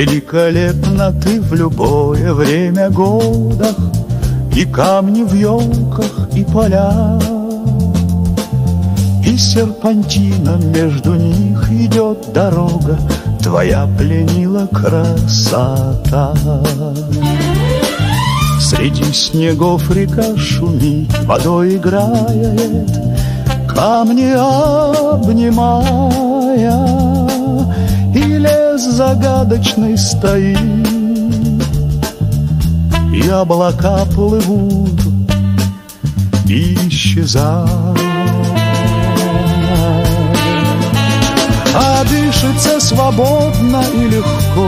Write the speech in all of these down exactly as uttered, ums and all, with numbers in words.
Великолепна ты в любое время года, и камни в елках, и поля, и серпантином между них идет дорога. Твоя пленила красота. Среди снегов река шумит, водой играет, камни обнимая, и лес загадочный стоит, и облака плывут и исчезают. А дышится свободно и легко,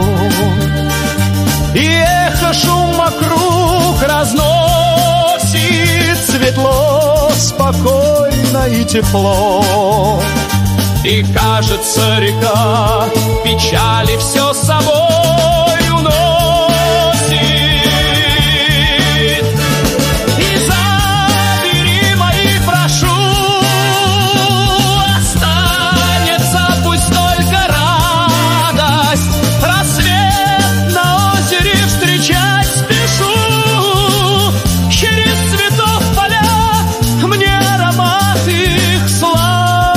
и эхо шум вокруг разносит светло, спокойно и тепло. И кажется, река печали все с собой уносит. И забери мои, прошу, останется пусть только радость. Рассвет на озере встречать спешу, через цветов поля мне аромат их сладость.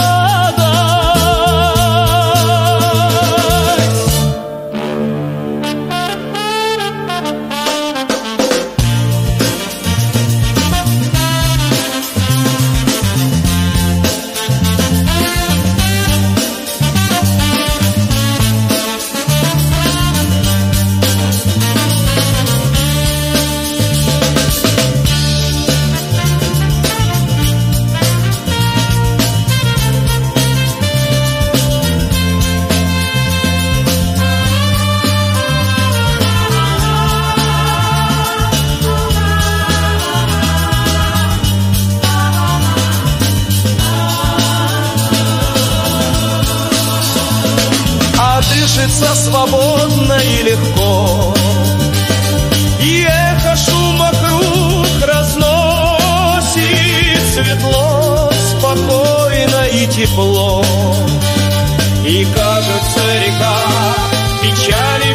Дышится свободно и легко, и эхо шум вокруг разносит светло, спокойно и тепло. И кажется, река печали